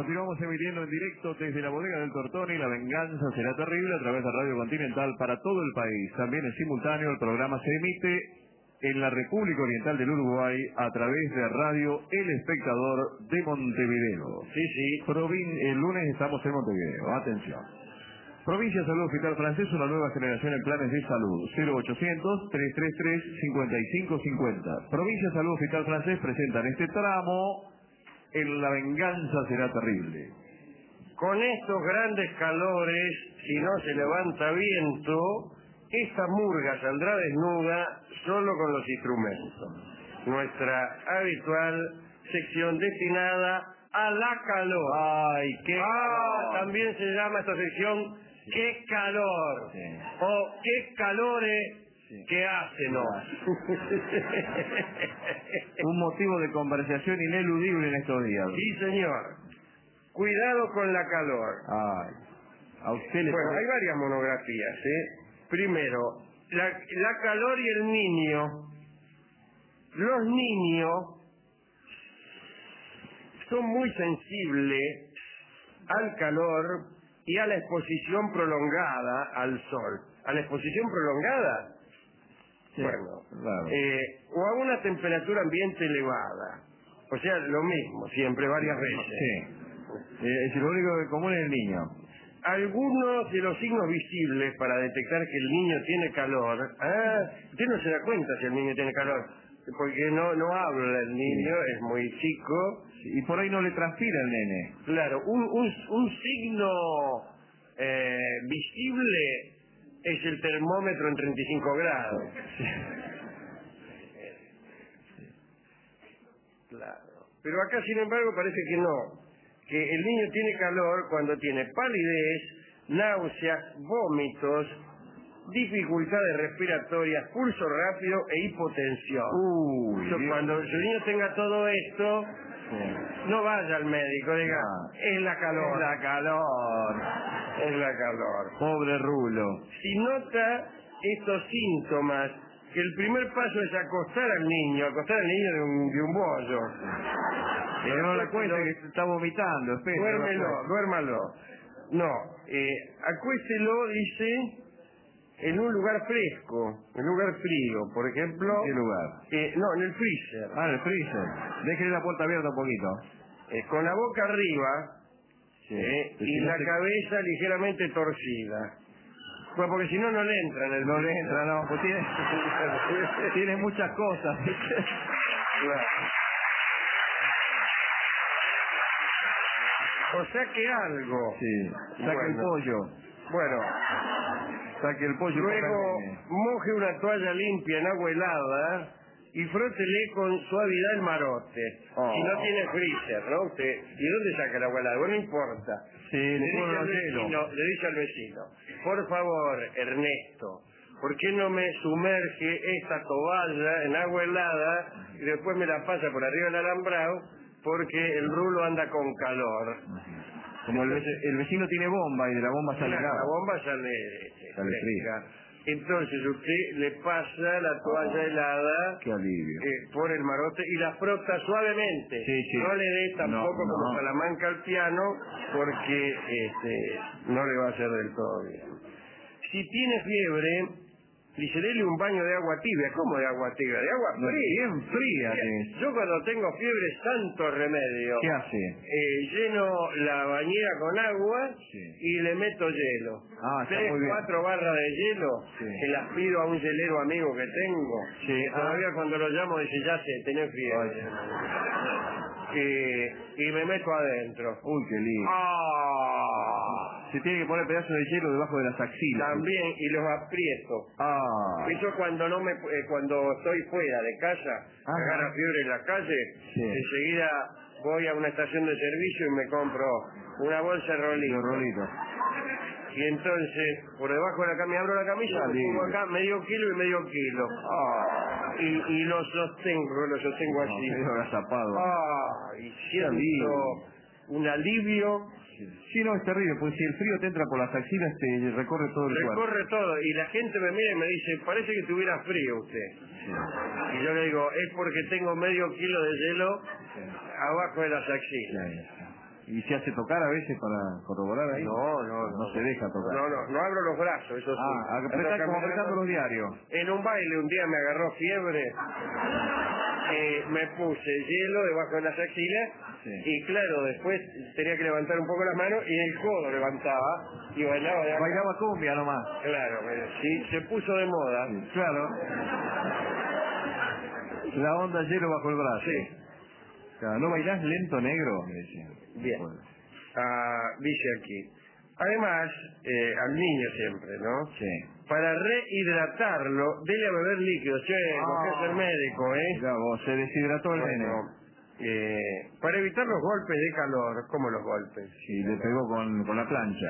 Continuamos emitiendo en directo desde la bodega del Tortoni. La venganza será terrible a través de Radio Continental para todo el país. También en simultáneo el programa se emite en la República Oriental del Uruguay a través de Radio El Espectador de Montevideo. Sí. El lunes estamos en Montevideo. Atención. Provincia de Salud Hospital Francés, una nueva generación en planes de salud. 0800-333-5550. Provincia de Salud Hospital Francés presentan este tramo. En la venganza será terrible. Con estos grandes calores, si no se levanta viento, esta murga saldrá desnuda solo con los instrumentos. Nuestra habitual sección destinada a la calor. ¡Ay, qué calor! También se llama esta sección ¡Qué calor! Sí. O ¡Qué calores! Sí. ¿Qué hace, no? Un motivo de conversación ineludible en estos días. Sí, señor. Cuidado con la calor. Ay, a usted le Bueno, parece... hay varias monografías, Primero, la calor y el niño. Los niños son muy sensibles al calor y a la exposición prolongada al sol. ¿A la exposición prolongada? Sí, bueno, claro. O a una temperatura ambiente elevada. O sea, lo mismo, siempre, varias veces. Sí. Es lo único que común es el niño. Algunos de los signos visibles para detectar que el niño tiene calor. Usted no se da cuenta si el niño tiene calor, porque no habla el niño, es muy chico. Sí, y por ahí no le transpira el nene. Claro, un signo visible es el termómetro en 35 grados. Sí. Claro. Pero acá, sin embargo, parece que no. Que el niño tiene calor cuando tiene palidez, náuseas, vómitos, dificultades respiratorias, pulso rápido e hipotensión. Cuando el niño tenga todo esto, sí, no vaya al médico, diga, es la calor. Es la calor. Es la calor. Pobre Rulo. Si nota estos síntomas, que el primer paso es acostar al niño de un bollo. Pero no le cuente que está vomitando, espera. Duérmalo. No, acuéstelo, dice, en un lugar fresco, en un lugar frío, por ejemplo. ¿En qué lugar? No, en el freezer. En el freezer. Déjele la puerta abierta un poquito. Con la boca arriba, sí, y la cabeza ligeramente torcida. Pues porque si no, no le entra en el... No le entra, no, pues tiene muchas cosas. Claro. O saque algo. Sí, saque el pollo. Bueno. Saque el pollo. Luego, moje una toalla limpia en agua helada y frótele con suavidad el marote. Si no tiene freezer, ¿no? Usted, ¿y dónde saca el agua helada? Bueno, no importa. Sí, le dice al vecino, por favor, Ernesto, ¿por qué no me sumerge esta toalla en agua helada y después me la pasa por arriba del alambrado? Porque el rulo anda con calor. Como el vecino tiene bomba y de la bomba sale la bomba sale fría. Entonces usted le pasa la toalla helada, qué alivio, por el marote y la frota suavemente. Sí. No le dé tampoco como Salamanca al piano, porque no le va a hacer del todo bien. Si tiene fiebre, dice, dele un baño de agua tibia. ¿Cómo de agua tibia? De agua fría. Bien fría. Yo cuando tengo fiebre, santo remedio. ¿Qué hace? Lleno la bañera con agua y le meto hielo. 3, 4 barras de hielo, se las pido a un hielero amigo que tengo. Y todavía cuando lo llamo dice, ya sé, tenés fiebre. Y me meto adentro. Uy, qué lindo. Se tiene que poner pedazos de hielo debajo de las axilas. También, y los aprieto. Eso cuando estoy fuera de casa, agarra fiebre en la calle, enseguida voy a una estación de servicio y me compro una bolsa de rolitos. Y entonces, por debajo de la camisa, abro la camisa, pongo acá medio kilo y medio kilo. Y lo sostengo así. Y siento un alivio. Sí, no, es terrible, porque si el frío te entra por las axilas, te recorre todo el cuerpo. Recorre todo, y la gente me mira y me dice, parece que tuviera frío usted. Y yo le digo, es porque tengo medio kilo de hielo abajo de las axilas. ¿Y se hace tocar a veces para corroborar ahí? No se deja tocar. No abro los brazos, eso sí. Como apretando los diarios. En un baile un día me agarró fiebre, me puse hielo debajo de las axilas, y claro, después tenía que levantar un poco las manos y el codo levantaba y bailaba de acá. Bailaba cumbia nomás. Claro, sí, se puso de moda. Sí, claro. La onda hielo bajo el brazo. Sí. Claro, ¿no bailás lento, negro? Me decía. Bien. Dice aquí. Además, al niño siempre, ¿no? Sí. Para rehidratarlo, dele a beber líquidos. Che, porque es el médico, Ya vos, se deshidrató el nene. Para evitar los golpes de calor, ¿cómo los golpes? Sí, le pegó con la plancha.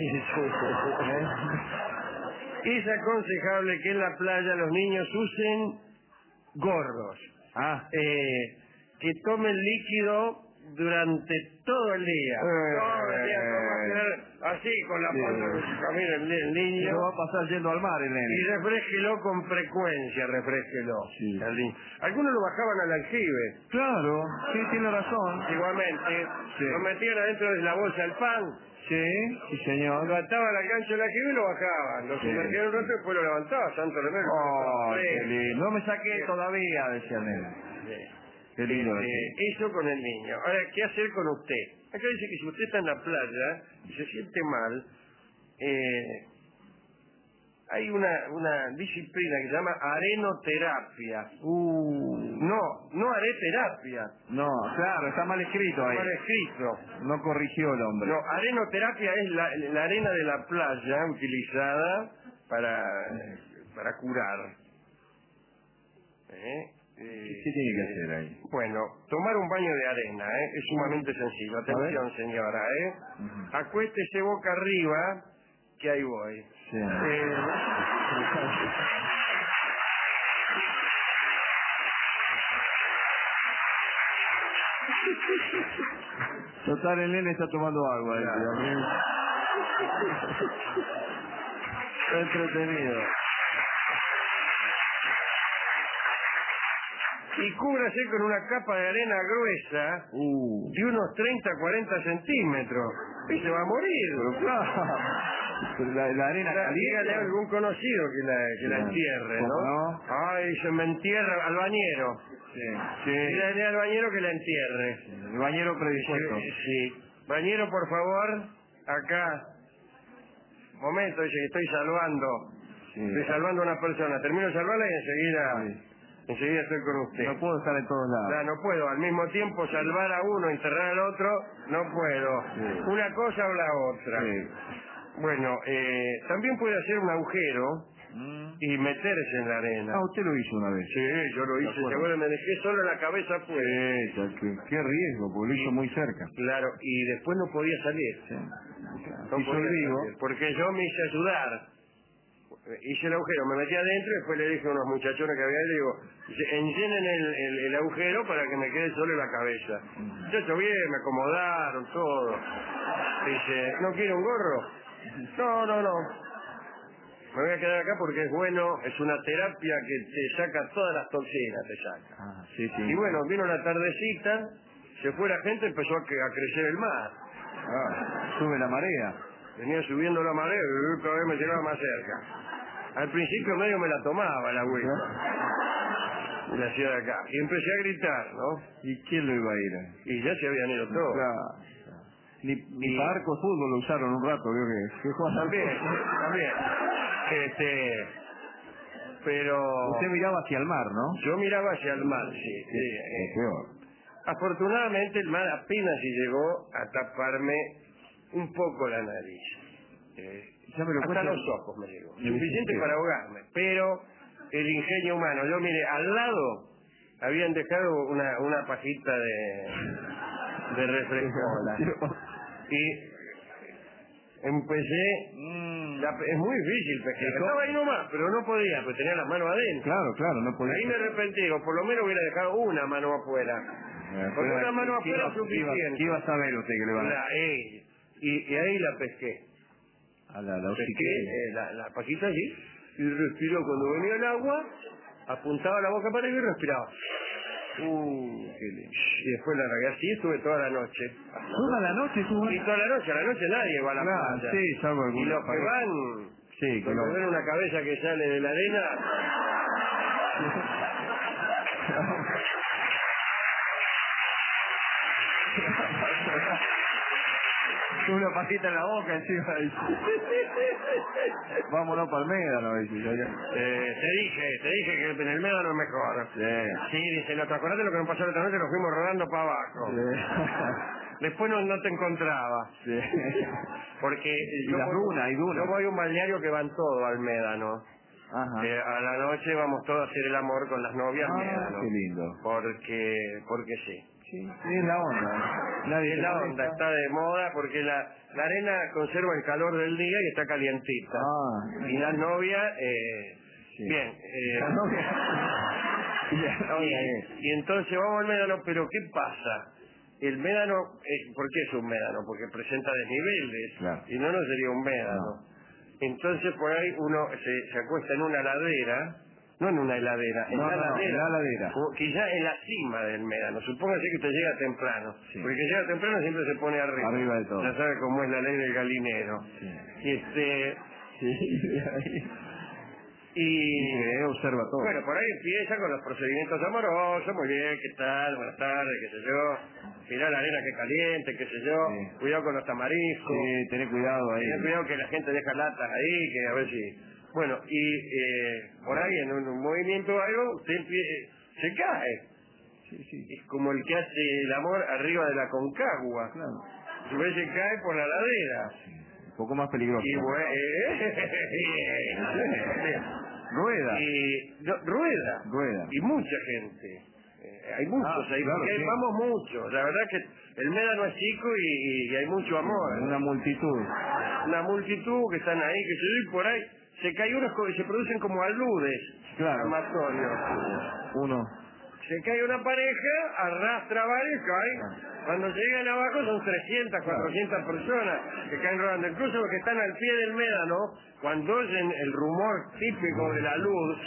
Es aconsejable que en la playa los niños usen gorros. Que tomen líquido durante todo el día. Todo el día, así, con la panza que se camina el niño. No va a pasar yendo al mar el nene. Y refrésquelo con frecuencia, refrésquelo. Sí. Algunos lo bajaban al aljibe. Claro, sí, tiene razón. Igualmente, lo metían adentro de la bolsa del pan. Sí, señor. Lo ataban al gancho del aljibe y lo bajaban. Lo sumergían un rato y después lo levantaban. Santo remedio. Qué lindo. No me saqué todavía, decía el nene. Qué lindo. Eso con el niño. Ahora, ¿qué hacer con usted? Acá dice que si usted está en la playa y se siente mal, hay una disciplina que se llama arenoterapia. No areterapia. No, claro, está mal escrito ahí. Mal escrito. No corrigió el hombre. No, arenoterapia es la arena de la playa utilizada para curar. ¿Qué tiene que hacer ahí? Bueno, tomar un baño de arena, es sumamente sencillo. Atención, señora, Acuéstese boca arriba, que ahí voy. Sí. Total, el nene está tomando agua. Está entretenido. Y cúbrase con una capa de arena gruesa de unos 30-40 centímetros. Y se va a morir. Pero claro. La arena caliente. Dígale a algún conocido que la entierre, ¿no? Ay, se me entierra al bañero. Sí. Dígale al bañero que la entierre. El bañero predispuesto. Sí. Bañero, por favor, acá. Momento, dice que estoy salvando. Sí. Estoy salvando a una persona. Termino de salvarla y enseguida estoy con usted. No puedo estar en todos lados. No puedo. Al mismo tiempo salvar a uno, enterrar al otro, no puedo. Sí. Una cosa o la otra. Sí. Bueno, también puede hacer un agujero y meterse en la arena. Usted lo hizo una vez. Sí, yo lo hice. Seguro me dejé solo la cabeza afuera. Qué riesgo, porque lo hizo muy cerca. Claro, y después no podía salir. Sí. No podía salir, porque yo me hice ayudar. Hice el agujero, me metí adentro y después le dije a unos muchachones que había ahí, digo, enllenen el agujero para que me quede solo la cabeza. Yo bien, me acomodaron, todo. Dice, ¿no quiere un gorro? No. Me voy a quedar acá porque es bueno, es una terapia que te saca todas las toxinas, te saca. Sí. Y bueno, vino la tardecita, se fue la gente, empezó a crecer el mar. Sube la marea. Venía subiendo la marea y cada vez me llegaba más cerca. Al principio medio me la tomaba la agüita. Y la hacía de acá. Y empecé a gritar, ¿no? ¿Y quién lo iba a ir? Y ya se habían ido todos. Claro. Ni para arco de fútbol lo usaron un rato, veo que También. Pero... Usted miraba hacia el mar, ¿no? Yo miraba hacia el mar, sí. Peor. Afortunadamente el mar apenas si llegó a taparme un poco la nariz. Hasta los ojos me llegó. Suficiente para ahogarme. Pero el ingenio humano. Yo mire, al lado habían dejado una pajita de refresco. Y empecé... es muy difícil pescar. Estaba ahí nomás, pero no podía, porque tenía las manos adentro. Claro, no podía. Ahí me arrepentí, digo, por lo menos hubiera dejado una mano afuera. Porque una mano afuera es suficiente. ¿Qué iba a saber usted que le va a dar? Y ahí la pesqué. Pesqué la pajita allí y respiró. Cuando venía el agua, apuntaba la boca para arriba y respiraba. Qué lindo. Y después la largué así, estuve toda la noche. ¿Toda la noche estuvo? Y toda la noche nadie va a la playa. Sí, salvo algunos. Y los que van, sí, cuando ven una cabeza que sale de la arena... una pajita en la boca encima. Vámonos para el Médano. Te dije que en el Médano es mejor. Sí, dice, ¿no te acordás de lo que nos pasó la otra noche? Nos fuimos rodando para abajo. Después no te encontraba. Porque yo voy a un balneario que van todos al Médano. A la noche vamos todos a hacer el amor con las novias Médano. Qué lindo. Porque sí. Sí, es la onda. Es la onda, está de moda porque la arena conserva el calor del día y está calientita. Y la novia, bien. Y entonces vamos al Médano, pero ¿qué pasa? El Médano, ¿por qué es un Médano? Porque presenta desniveles, y no sería un Médano. Entonces por ahí uno se acuesta en una ladera. No en una heladera, en la ladera. Quizá en la cima del Médano. Supóngase que usted llega temprano. Porque el que llega temprano siempre se pone arriba. Arriba de todo. Ya sabe cómo es la ley del galinero. Y observa todo. Bueno, por ahí empieza con los procedimientos amorosos. Muy bien, ¿qué tal? Buenas tardes, qué sé yo. Mirá la arena que caliente, qué sé yo. Cuidado con los tamariscos. Sí, tené cuidado ahí. Tené cuidado que la gente deja latas ahí, que a ver si... Bueno, y por ahí en un movimiento o algo, usted se cae. Es como el que hace el amor arriba de la Concagua. Su vez se cae por la ladera. Un poco más peligroso. Y rueda. Y mucha gente. Hay muchos ahí, claro, porque vamos muchos. La verdad que el Médano es chico y hay mucho amor. Una multitud. Una multitud que están ahí, que se y por ahí se cae unos que se producen como aludes. Uno. Se cae una pareja, arrastra varios, cae. Cuando llegan abajo son 300, 400 personas que caen rodando. Incluso los que están al pie del Médano, cuando oyen el rumor típico de la luz,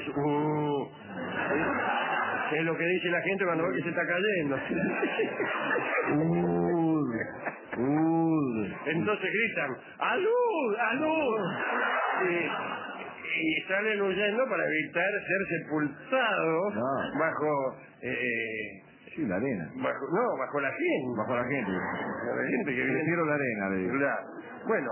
es lo que dice la gente cuando ve que se está cayendo. Entonces gritan, ¡alud! ¡alud! Y salen huyendo para evitar ser sepultados bajo... la arena. Bajo la gente. Bajo la gente. La gente que viene. Prefiero la arena, le digo. Claro. Bueno,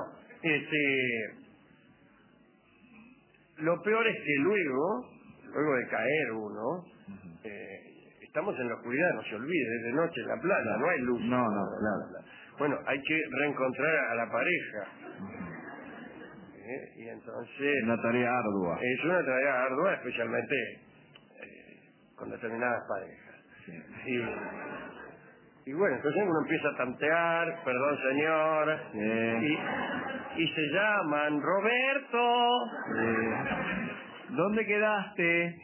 lo peor es que luego de caer uno, estamos en la oscuridad, no se olvide, es de noche en la playa, no hay luz. Claro. Bueno, hay que reencontrar a la pareja. Y entonces... Una tarea ardua. Es una tarea ardua, especialmente con determinadas parejas. Y bueno, entonces uno empieza a tantear, perdón señor, y se llaman Roberto. ¿Dónde quedaste?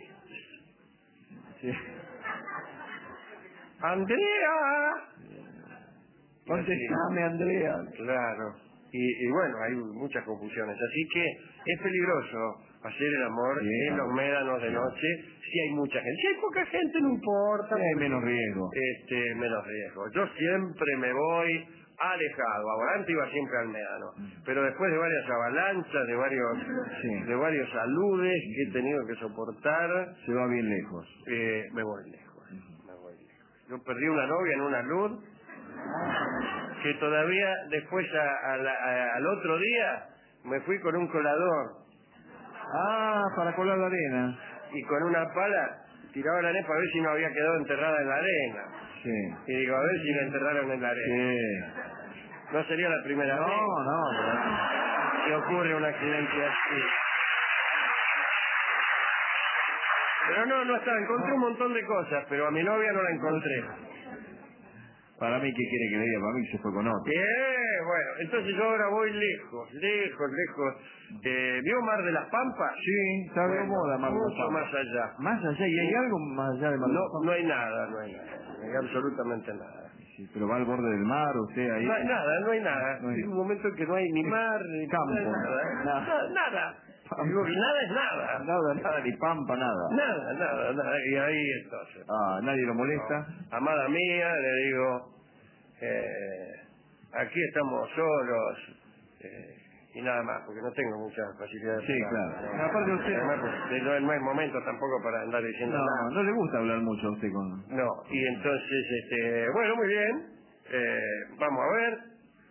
Andrea. Contestame, Andrea. Claro. Y bueno, hay muchas confusiones. Así que es peligroso hacer el amor en los médanos de noche si hay mucha gente. Si hay poca gente no importa. Hay menos riesgo. Menos riesgo. Yo siempre me voy alejado. Ahora antes iba siempre al médano. Pero después de varias avalanchas, de varios aludes que he tenido que soportar. Se va bien lejos. Me voy lejos. Yo perdí una novia en una alud que todavía después al otro día me fui con un colador. Para colar la arena. Y con una pala tiraba la arena para ver si no había quedado enterrada en la arena. Y digo, a ver si la enterraron en la arena. No sería la primera vez. Que ocurre un accidente así. Pero no estaba, encontré un montón de cosas, pero a mi novia no la encontré. Para mí, ¿qué quiere que le diga? Para mí se fue con otro. Bueno, entonces yo ahora voy lejos. ¿Vio Mar de las Pampas? Sí, está de moda Mar de las Pampas. Más allá. ¿Más allá? ¿Y hay algo más allá de Mar de las Pampas? No hay nada. No hay absolutamente nada. Sí, pero va al borde del mar, usted ahí... No hay nada. Hay un momento en que no hay ni mar, ni campo. Nada. Digo, y nada es nada. Nada, ni pampa, nada. Nada. Y ahí entonces. Nadie lo molesta. No. Amada mía, le digo, aquí estamos solos. Y nada más, porque no tengo muchas facilidades. Sí, claro. Aparte usted... Además, pues, no hay momento tampoco para andar diciendo nada. No le gusta hablar mucho a usted con... No, y entonces, bueno, muy bien. Vamos a ver.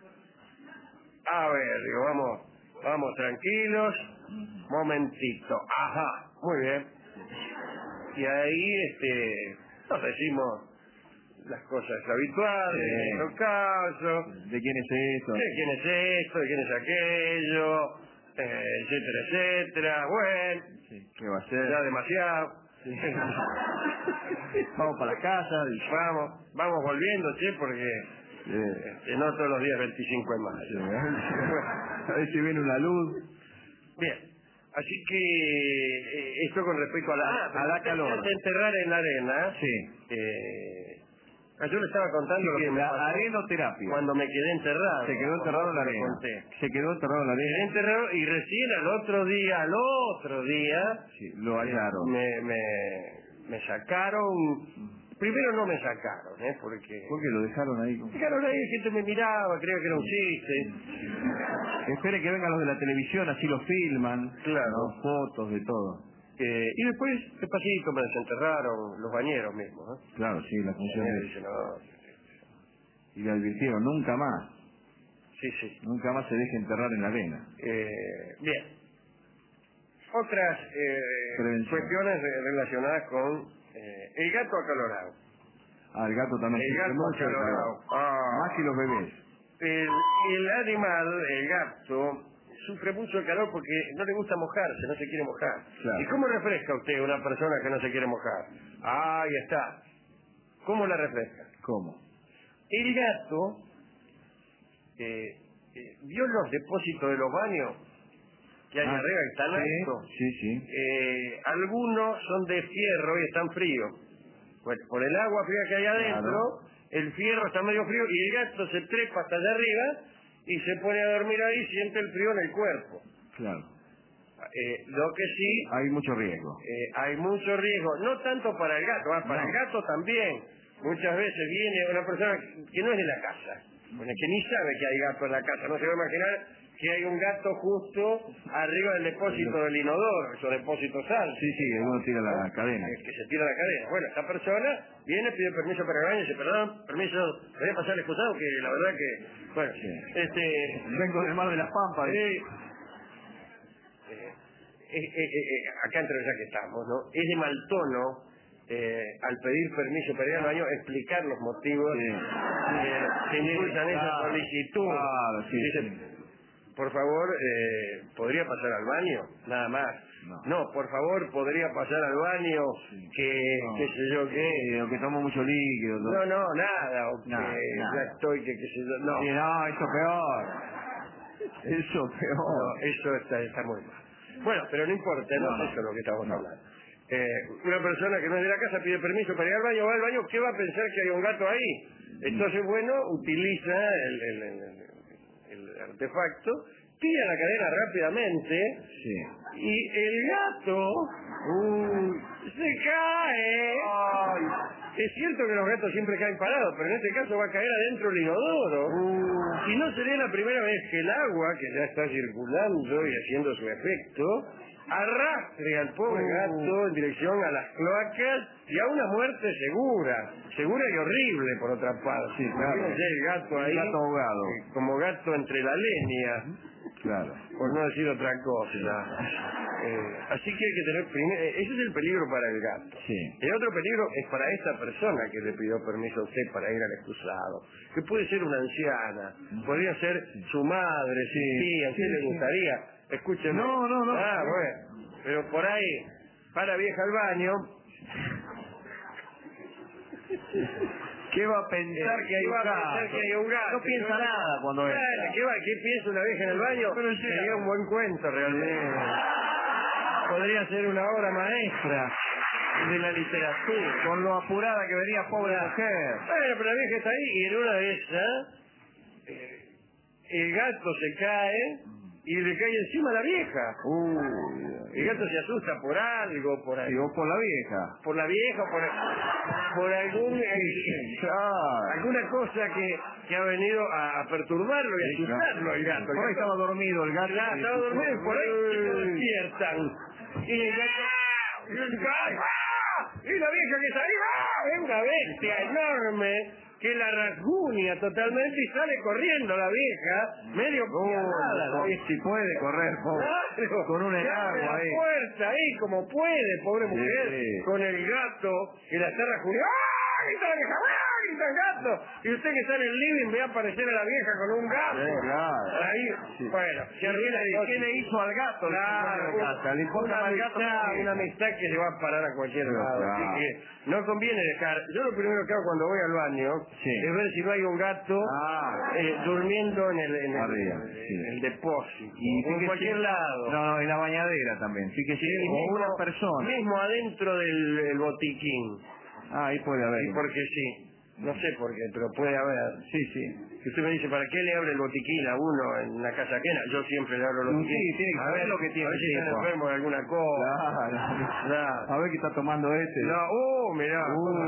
Digo, vamos tranquilos. Momentito. Ajá, muy bien. Y ahí, nos decimos las cosas habituales, en nuestro caso. ¿De quién es esto? ¿De quién es esto? ¿De quién es aquello? Etcétera. Bueno. Sí. ¿Qué va a hacer? Ya demasiado. Sí. Vamos para la casa. Vamos volviendo, che, porque no todos los días 25 de mayo. A ver si viene una luz. Bien. Así que esto con respecto a la calor. De enterrar en la arena. Sí. Yo le estaba contando lo que me pasó arenoterapia. cuando me quedé enterrado. Se quedó enterrado en la arena. Se quedó enterrado en la arena. Quedé enterrado y recién al otro día sí, lo hallaron. Me sacaron. Primero no me sacaron, porque... ¿Por qué lo dejaron ahí? Dejaron ahí, gente me miraba, creía que era un chiste. Espere que vengan los de la televisión, así lo filman. Claro. Los fotos, de todo. Y después, despacito, me desenterraron los bañeros mismos. Claro, sí, la función Dicen, no. Y le advirtieron, nunca más. Sí. Nunca más se deje enterrar en la arena. Bien. Otras cuestiones relacionadas con el gato acalorado. El gato también. El gato acalorado. Más que los bebés. El animal, el gato, sufre mucho el calor porque no le gusta mojarse, no se quiere mojar. Claro. ¿Y cómo refresca usted a una persona que no se quiere mojar? Ahí está. ¿Cómo la refresca? ¿Cómo? El gato vio los depósitos de los baños que hay arriba, que están altos. Sí. Algunos son de fierro y están fríos. Pues por el agua fría que hay adentro, el fierro está medio frío y el gato se trepa hasta allá arriba y se pone a dormir ahí y siente el frío en el cuerpo. Claro. Lo que sí... Hay mucho riesgo. Hay mucho riesgo, no tanto para el gato, para el gato también. Muchas veces viene una persona que no es de la casa, que ni sabe que hay gato en la casa, no se va a imaginar que hay un gato justo arriba del depósito del inodoro, esos depósitos altos. Sí, uno tira la cadena. Que se tira la cadena. Bueno, esta persona viene, pide permiso para el baño y dice, perdón, permiso, voy a pasar el excusado, que la verdad que, bueno, vengo del mar de las Pampas. Acá entre ya que estamos, ¿no? Es de mal tono, al pedir permiso para ir al baño, explicar los motivos que impulsan esa solicitud. Dice, por favor, ¿podría pasar al baño? Nada más. No, por favor, ¿podría pasar al baño? Qué sé yo qué. O que tomo mucho líquido. No, nada. O que ya estoy, qué sé yo. No. No, eso peor. Eso peor. No, eso está muy mal. Bueno, pero no importa, no es eso lo que estamos hablando. Una persona que no es de la casa pide permiso para ir al baño, va al baño, ¿qué va a pensar que hay un gato ahí? Entonces, bueno, utiliza el artefacto, tira la cadena rápidamente y el gato se cae. Es cierto que los gatos siempre caen parados, pero en este caso va a caer adentro del inodoro. Y no sería la primera vez que el agua, que ya está circulando y haciendo su efecto, arrastre al pobre gato en dirección a las cloacas y a una muerte segura y horrible por otra parte. Sí, claro. El gato ahí, gato ahogado. como gato entre la leña, claro, por no decir otra cosa. Así que hay que tener ese es el peligro para el gato. El otro peligro es para esta persona que le pidió permiso a usted para ir al excusado, que puede ser una anciana, podría ser su madre, su tía, a usted le gustaría. Escúcheme. No. Bueno. Pero por ahí, para vieja al baño. ¿Qué va a pensar que hay un gato? No piensa nada cuando entra. ¿Qué piensa una vieja en el baño? Sería un buen cuento realmente. Podría ser una obra maestra de la literatura. Con lo apurada que venía, pobre mujer. Bueno, pero la vieja está ahí y en una de esas el gato se cae y le cae encima a la vieja. El gato se asusta por algo, por algo. Digo, por la vieja. Por la vieja, por alguna cosa que ha venido a perturbarlo y a asustarlo el gato. Por ahí estaba dormido el gato. Estaba dormido y por ahí se despiertan. Y el gato... Y la vieja que salió, es una bestia enorme que la rasguña totalmente y sale corriendo la vieja, medio piadada. Si puede correr, claro, con un enano la ahí. puerta ahí como puede, pobre mujer, con el gato que la está rasguñando. ¡Ah! ¡Grita la vieja! ¡Ah! ¡Grita el gato! Y usted que está en el living ve aparecer a la vieja con un gato. Claro. Ahí, bueno, se arruina. ¿Qué le hizo al gato? Claro, ¿Le importa al gato? una amistad que se va a parar a cualquier lado. Claro. Así que no conviene dejar. Yo lo primero que hago cuando voy al baño es ver si no hay un gato durmiendo en el depósito. Y en cualquier lado. No, en la bañadera también. Fíjese, o una persona. Mismo adentro del botiquín. Ahí puede haber. Sí, porque sí. No sé por qué, pero puede haber. Sí. Si usted me dice, ¿para qué le abre el botiquín a uno en una casa ajena? Yo siempre le abro el botiquín. Sí, tiene que saber lo que tiene. A ver si está enfermo de alguna cosa. Claro. A ver qué está tomando este. No, mirá,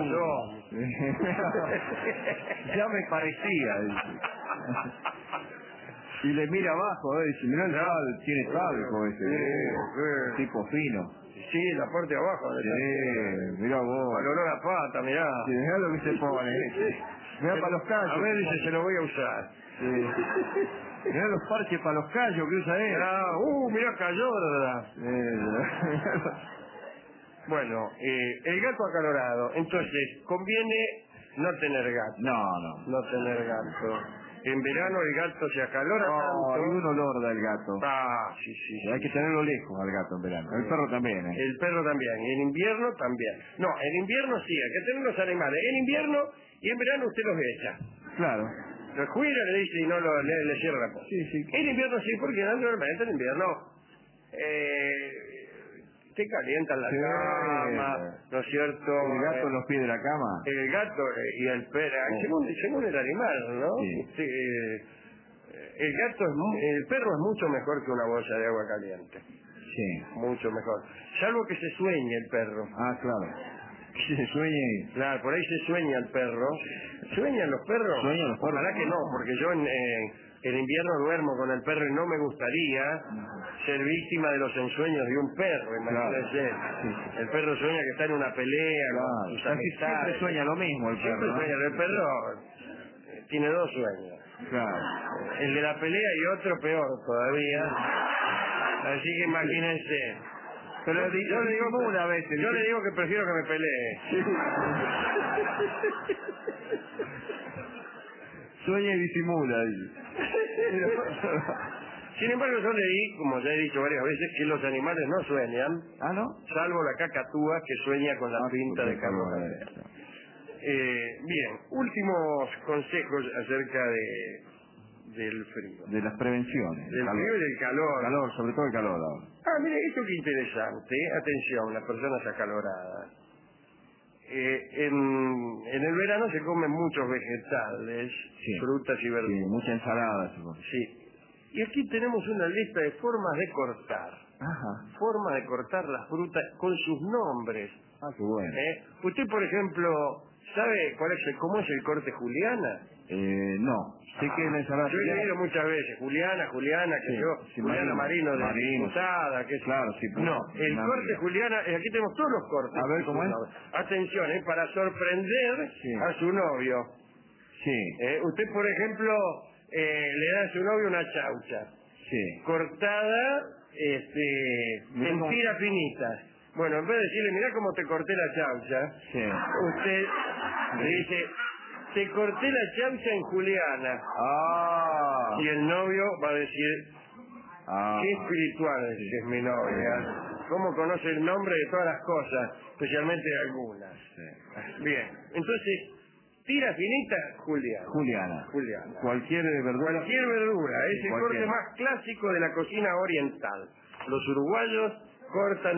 ya me parecía. Y le mira abajo, dice, mirá el sal, tiene talco ese. Tipo fino. Sí, la parte de abajo. Mirá vos. Al olor a pata, mirá. Sí, mirá lo que se pone. Mirá para los callos. A ver, dice, se lo voy a usar. Mirá los parches para los callos que usa él. Mirá cayó, Bueno, el gato acalorado. Entonces, conviene no tener gato. No tener gato. En verano el gato se acalora tanto. Hay un olor del gato. Sí. Hay que tenerlo lejos al gato en verano. El perro también, ¿eh? El perro también. Y en invierno también. No, en invierno sí, hay que tener los animales. En invierno y en verano usted los echa. Claro. Los cuida, le dice y no le cierra la puerta. Sí. En invierno sí, porque naturalmente en invierno te calientan la cama, ¿no es cierto? El gato en los pies de la cama. El gato y el perro, según el animal, ¿no? Sí. El perro es mucho mejor que una bolsa de agua caliente. Sí. Mucho mejor. Salvo que se sueñe el perro. Claro. Que se sueñe. Claro, por ahí se sueña el perro. ¿Sueñan los perros? Ojalá que no, porque yo en invierno duermo con el perro y no me gustaría ser víctima de los ensueños de un perro, imagínense. El perro sueña que está en una pelea, con sus amistades. Siempre sueña lo mismo el perro. Siempre sueña, el perro tiene dos sueños. Claro. El de la pelea y otro peor todavía. Así que imagínense. Pero yo le digo una vez. Yo le digo que prefiero que me pelee. Sueña y disimula. Sin embargo, yo leí, como ya he dicho varias veces, que los animales no sueñan. ¿No? Salvo la cacatúa que sueña con la pinta de Carlos. Bien, últimos consejos acerca del frío. De las prevenciones. Del frío y del calor. Sobre todo el calor ahora. Mire, esto que interesante. Atención, las personas acaloradas. En el verano se comen muchos vegetales, frutas y verduras. Sí, mucha ensalada. Sí. Y aquí tenemos una lista de formas de cortar. Formas de cortar las frutas con sus nombres. Qué bueno. Usted, por ejemplo, ¿sabe cómo es el corte juliana? No. Sé que la ensalada... Yo he leído muchas veces, Juliana, Juliana Marino de Diputada, Claro, sí. No, el corte Juliana, aquí tenemos todos los cortes. A ver, ¿cómo es? Atención, para sorprender a su novio. Sí. Usted, por ejemplo, le da a su novio una chaucha. Sí. Cortada en tiras finitas. Bueno, en vez de decirle, mirá cómo te corté la chaucha, usted le dice... Te corté la chaucha en Juliana. Y el novio va a decir, qué espiritual es mi novia. ¿Cómo conoce el nombre de todas las cosas? Especialmente de algunas. Bien, entonces, tira finita, Juliana. Cualquier verdura. Cualquier verdura. Es el corte más clásico de la cocina oriental. Los uruguayos cortan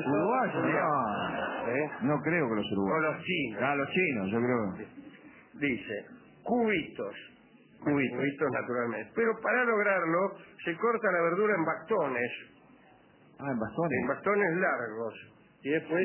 No creo que los uruguayos. O los chinos. Los chinos, yo creo. Dice, cubitos, Cubitos, naturalmente. Pero para lograrlo, se corta la verdura en bastones. En bastones. En bastones largos. Y después...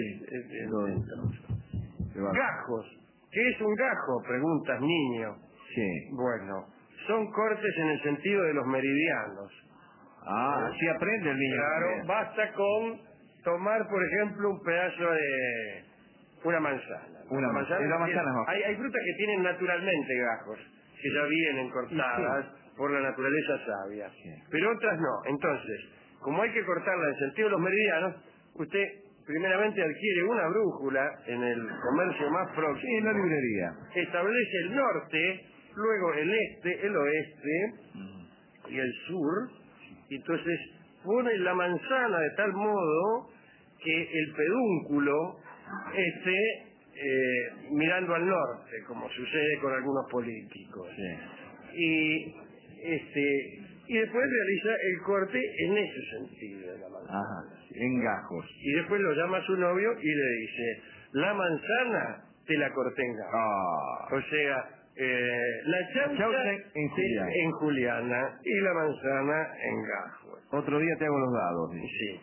Gajos. ¿Qué es un gajo? Preguntas, niño. Sí. Bueno, son cortes en el sentido de los meridianos. Sí aprende el niño. Claro, basta con tomar, por ejemplo, un pedazo de... una manzana. La manzana hay frutas que tienen naturalmente gajos, que ya vienen cortadas por la naturaleza sabia. Sí. Pero otras no. Entonces, como hay que cortarla en el sentido de los meridianos, usted primeramente adquiere una brújula en el comercio más próximo. Sí, en la librería. Establece el norte, luego el este, el oeste y el sur. Y entonces pone la manzana de tal modo que el pedúnculo esté mirando al norte, como sucede con algunos políticos. Sí. Y después realiza el corte en ese sentido de la manzana. En gajos. Y después lo llama a su novio y le dice, la manzana te la corté en gajos. O sea, la chaucha en juliana y la manzana en gajos. Otro día te hago los dados. Sí.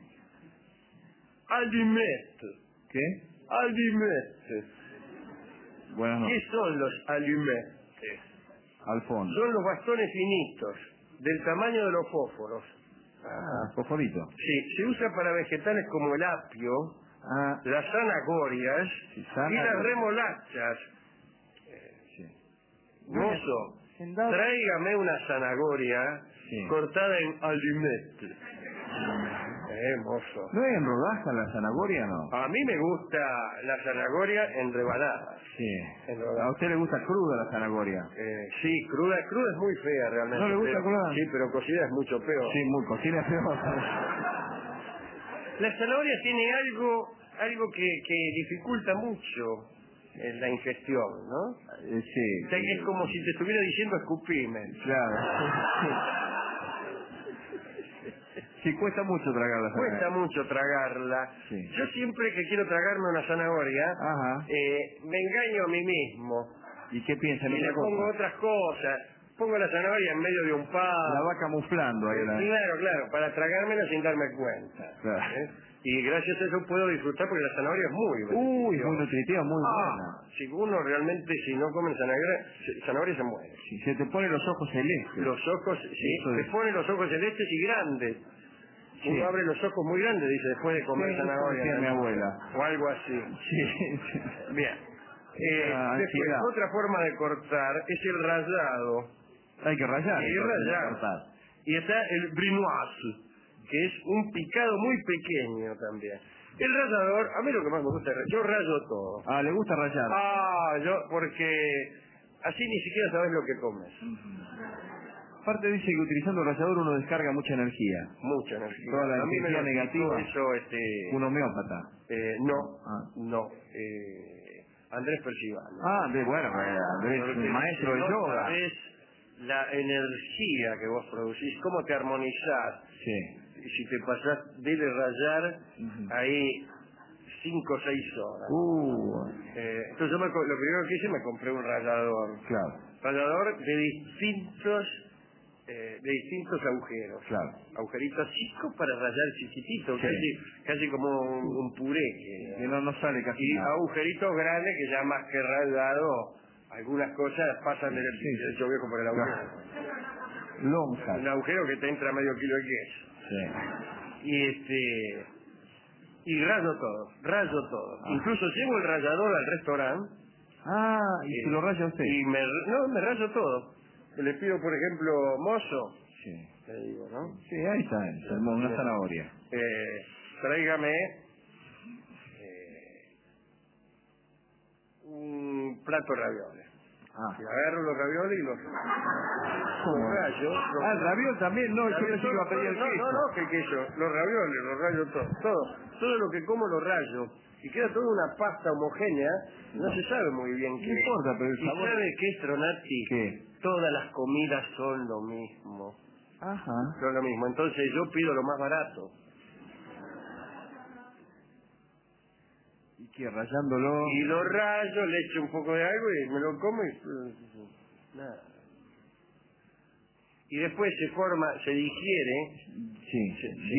Allumette. ¿Qué? Allumette. Buenas noches. ¿Qué son los allumettes? Alfonso. Son los bastones finitos, del tamaño de los fósforos. Fosforito. Sí, se usa para vegetales como el apio, las zanahorias y las remolachas. Mozo, tráigame una zanahoria cortada en allumette. Mozo. ¿No es en rodaja la zanahoria, no? A mí me gusta la zanahoria en rebanadas. Sí. ¿A usted le gusta cruda la zanahoria? Sí, cruda es muy fea realmente. ¿No le gusta cruda? Sí, pero cocida es mucho peor. Sí, cocida es peor. La zanahoria tiene algo que dificulta mucho la ingestión, ¿no? Sí. O sea, es como si te estuviera diciendo escupime. Claro. Sí, cuesta mucho tragarla. Cuesta mucho tragarla. Sí. Yo siempre que quiero tragarme una zanahoria, me engaño a mí mismo. ¿Y qué piensa? Y le pongo otras cosas. Pongo la zanahoria en medio de un pan. La va camuflando ahí. Claro, para tragármela sin darme cuenta. Claro. Y gracias a eso puedo disfrutar porque la zanahoria es muy nutritiva. Muy nutritiva, muy buena. Si uno realmente, si no come zanahoria se muere. Si se te ponen los ojos celestes. Los ojos, se ponen los ojos celestes y grandes. Sí. Uno abre los ojos muy grandes, dice, después de comer zanahoria. Mi abuela. O algo así. Sí. Bien. Después, otra forma de cortar es el rallado. Hay que rallar. Hay que rallar. Y está el brunoise, que es un picado muy pequeño también. El rallador, a mí lo que más me gusta es yo rayo todo. ¿Le gusta rallar? Porque así ni siquiera sabes lo que comes. Aparte dice que utilizando el rallador uno descarga mucha energía. Mucha energía. Toda la energía negativa. Eso, un homeópata. No. Andrés Percival. Andrés, el maestro de yoga. Es la energía que vos producís, cómo te armonizás. Sí. Y si te pasás de rayar, ahí 5 o 6 horas. Entonces yo lo primero que hice, me compré un rallador. Claro. Rallador de distintos agujeros. Claro. Agujeritos chicos para rayar chiquititos, casi como un puré. Que no sale casi y nada. Agujeritos grandes que ya más que rayado, algunas cosas pasan del hecho viejo por el agujero. Lonja. Un agujero que te entra medio kilo de queso. Sí. Y rayo todo. Incluso llevo el rallador al restaurante. ¿Y se lo raya usted? Y me rayo todo. Le pido, por ejemplo, mozo. Sí. Le digo, ¿no? Sí, ahí está, una zanahoria. Tráigame un plato de ravioles. Y agarro los ravioles y los rayo. El raviol también, no, yo pensé que iba a pedir el queso. No, que queso. Los ravioles, los rayo todo lo que como lo rayo. Y queda toda una pasta homogénea, no se sabe muy bien qué. No importa, pero el sabor... ¿Y sabe qué, Stronati? ¿Qué? Todas las comidas son lo mismo. Ajá. Son lo mismo, entonces yo pido lo más barato. ¿Y qué? Rayándolo. Y lo rayo, le echo un poco de algo y me lo como y... nada. y después se digiere. Sí,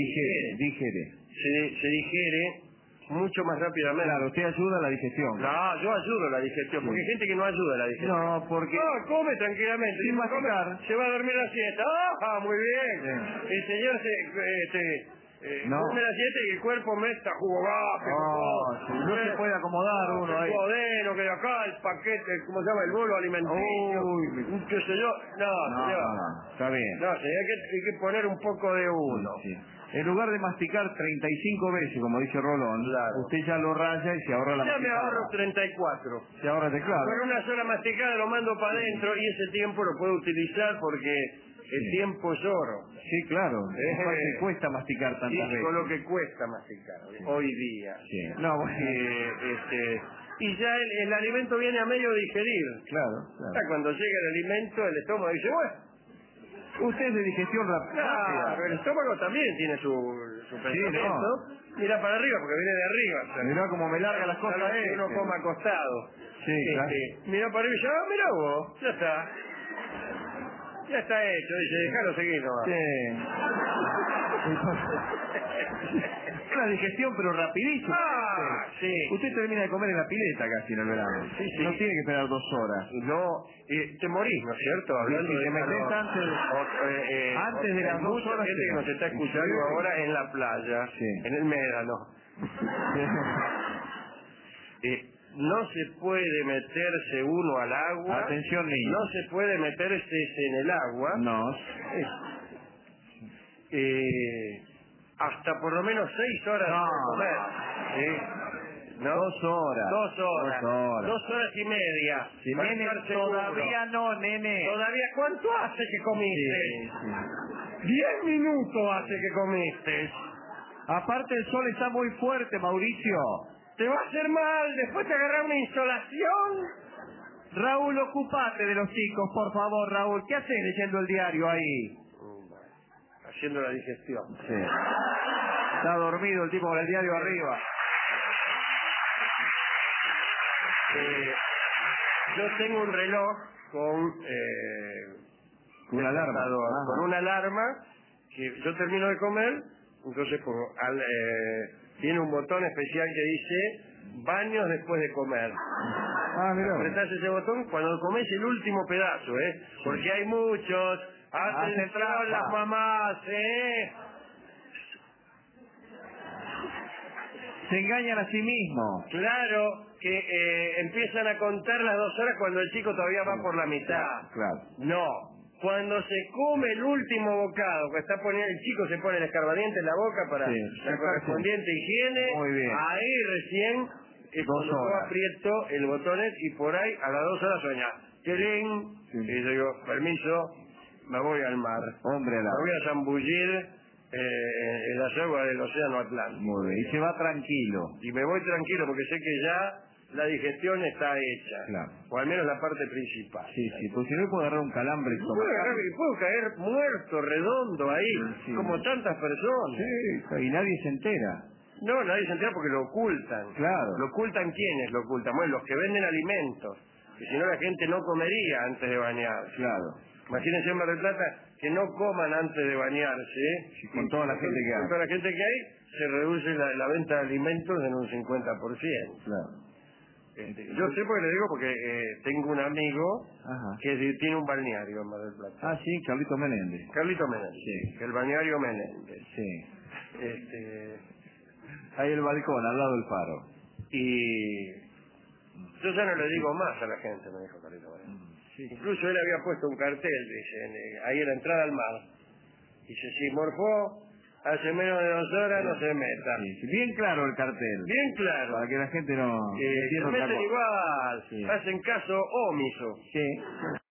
Se digiere mucho más rápidamente. Claro, usted ayuda a la digestión. No, yo ayudo a la digestión, porque hay gente que no ayuda a la digestión. No, porque... No, come tranquilamente. Sin masticar. Se va a dormir la siesta. ¡Ah, muy bien! Sí. El señor duerme la siesta y el cuerpo mezcla jugo no se puede acomodar uno ahí. Modelo, que de acá el paquete, ¿cómo se llama? El bolo alimenticio. Uy, qué sé yo. No, está bien. No, señor, hay que poner un poco de uno. Sí. En lugar de masticar 35 veces, como dice Rolón, claro, usted ya lo raya y se ahorra la masticada. Ya me ahorro 34. Se ahorra teclado. Con una sola masticada lo mando para adentro y ese tiempo lo puedo utilizar porque el tiempo es oro. Sí, claro. Cuesta masticar tantas veces. Con lo que cuesta masticar hoy día. Sí. No, bueno. Y ya el alimento viene a medio digerir. Claro. Ya cuando llega el alimento, el estómago dice, bueno. Usted es de digestión rápida. Claro, el estómago también tiene su pensamiento. Mira para arriba, porque viene de arriba. O sea, mirá cómo me larga las cosas. Uno coma acostado. Sí, claro. Mira para arriba y dice, mira vos, ya está. Ya está hecho, dice, déjalo seguir nomás. Una digestión, pero rapidísima. Sí. Usted termina de comer en la pileta casi en el verano. Sí. No tiene que esperar 2 horas. No, te morís, ¿no es cierto? Hablando de metes antes de las 2 horas. Gente que nos está escuchando ahora en la playa, en el Médano. No se puede meterse uno al agua. Atención, niños. No se puede meterse en el agua. No. Hasta por lo menos 6 horas de comer. ¿No? 2 horas. 2 horas. 2 horas y media. Sí, nene, todavía no, nene. ¿Todavía cuánto hace que comiste? Sí. 10 minutos hace que comiste. Aparte el sol está muy fuerte, Mauricio. Te va a hacer mal, después te agarra una insolación. Raúl, ocupate de los chicos, por favor, Raúl. ¿Qué haces leyendo el diario ahí? Haciendo la digestión. Sí. Está dormido el tipo con el diario arriba. Yo tengo un reloj con una alarma. Con una alarma que yo termino de comer, entonces tiene un botón especial que dice baños después de comer. Mira. Apretás ese botón cuando comés el último pedazo, porque hay muchos. Atención las mamás, Se engañan a sí mismos. Claro, que empiezan a contar las 2 horas cuando el chico todavía va por la mitad. Claro. No, cuando se come el último bocado, que el chico se pone el escarbadiente en la boca para la correspondiente higiene. Muy bien. Ahí recién es cuando yo aprieto el botón y por ahí a las 2 horas sueña. Y yo digo, permiso, me voy al mar. Hombre, me voy a zambullir en las aguas del océano Atlántico. Muy bien. Y se va tranquilo. Y me voy tranquilo porque sé que ya la digestión está hecha. Claro. O al menos la parte principal. Sí, pues si no puedo agarrar un calambre. Puedo caer muerto, redondo ahí, como tantas personas. Sí, y nadie se entera. No, nadie se entera porque lo ocultan. Claro. ¿Lo ocultan quiénes? Lo ocultan. Bueno, los que venden alimentos. Que si no la gente no comería antes de bañarse. Claro. Imagínense en Mar del Plata que no coman antes de bañarse. Con toda la gente que hay. Con toda la gente que hay, se reduce la venta de alimentos en un 50%. Claro. Yo sé porque le digo porque tengo un amigo que tiene un balneario en Mar del Plata. Sí, Carlito Menéndez. Carlito Menéndez. Sí. El balneario Menéndez. Sí. Ahí el balcón, al lado del faro. Y yo ya no le digo más a la gente, me dijo Carlito Menéndez. Incluso él había puesto un cartel, dice, ahí en la entrada al mar. Dice, si morfó hace menos de 2 horas, no se meta. Sí. Bien claro el cartel. Bien claro. Para que la gente no... se meten igual, hacen caso omiso. Sí.